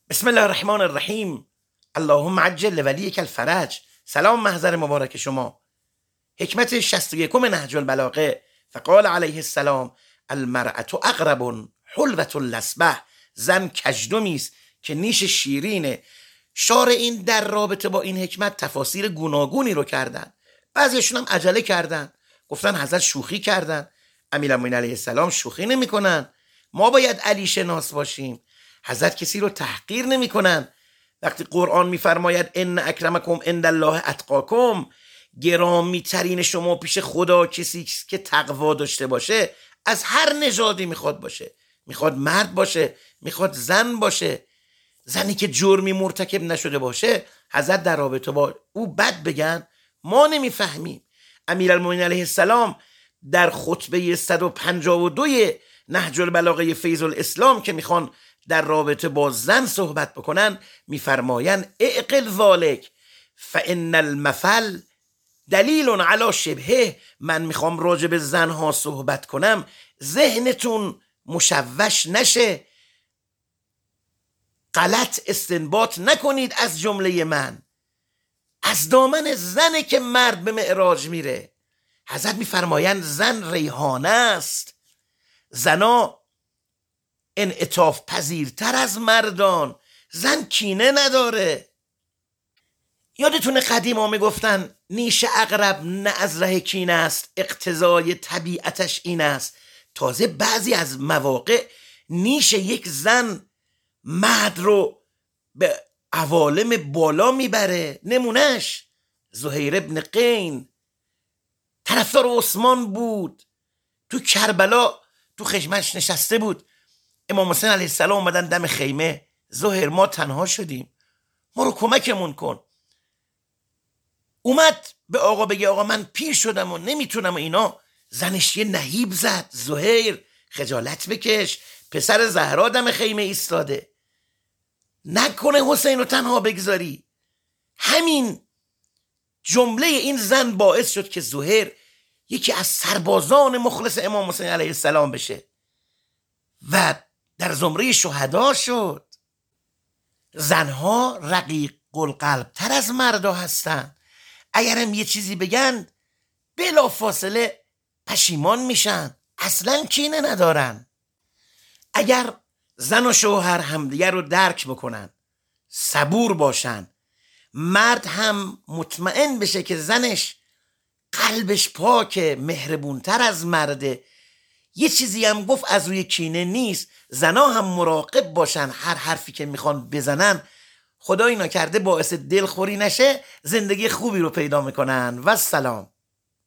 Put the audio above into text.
بسم الله الرحمن الرحیم. اللهم عجل لولیک الفرج. سلام محضر مبارک شما. حکمت 61 نهج البلاغه. فقال علیه السلام: المرأة اقرب حلوة الاسبح. زن کژدمی است که نیش شیرینه. شارعین در رابطه با این حکمت تفاسیر گوناگونی رو کردن. بعضیشون هم عجله کردن، گفتن حضرت شوخی کردن. امیرالمومنین علیه السلام شوخی نمی‌کنن. ما باید علی شناس باشیم. حضرت کسی رو تحقیر نمی‌کنن. وقتی قرآن می‌فرماید ان اکرمکم عند الله اتقاکم، گرامی ترین شما پیش خدا کسی که تقوا داشته باشه. از هر نژادی میخواد باشه، میخواد مرد باشه، میخواد زن باشه. زنی که جرمی مرتکب نشده باشه حضرت در رابطه با او بد بگن ما نمیفهمیم. امیرالمومنین علیه السلام در خطبه 152 نهج البلاغه فیض الاسلام که میخوان در رابطه با زن صحبت بکنن میفرماین اعقل ذالک فان المثل دلیل علی شبهه. من میخوام راجع به زنها صحبت کنم، ذهنتون مشوش نشه، غلط استنباط نکنید از جمله من. از دامن زنه که مرد به معراج میره. حضرت میفرمایند زن ریحانه است. زنا انعطاف پذیرتر از مردان. زن کینه نداره. یادتونه قدیما میگفتن نیش عقرب نه از ره کینه است، اقتضای طبیعتش این است. تازه بعضی از مواقع نیش یک زن مرد رو به عوالم بالا میبره. نمونهش زهیر ابن قین طرفدار عثمان بود، تو کربلا تو خشمش نشسته بود. امام حسین علیه السلام اومدن دم خیمه: زهیر ما تنها شدیم، ما رو کمکمون کن. اومد به آقا بگه آقا من پیر شدم و نمیتونم و اینا. زنش یه نهیب زد: زهیر خجالت بکش، پسر زهرا دم خیمه ایستاده، نکنه حسین رو تنها بگذاری. همین جمله این زن باعث شد که زهیر یکی از سربازان مخلص امام حسین علیه السلام بشه و در زمره شهدا شد. زنها رقیق القلب تر از مردا هستن. اگرم یه چیزی بگن بلا فاصله پشیمان میشن، اصلا کینه ندارن. اگر زن و شوهر همدیگر رو درک بکنن، صبور باشن، مرد هم مطمئن بشه که زنش قلبش پاکه، مهربونتر از مرده، یه چیزی هم گفت از روی کینه نیست، زنا هم مراقب باشن هر حرفی که میخوان بزنن خدایی نکرده باعث دلخوری نشه، زندگی خوبی رو پیدا میکنن. و سلام.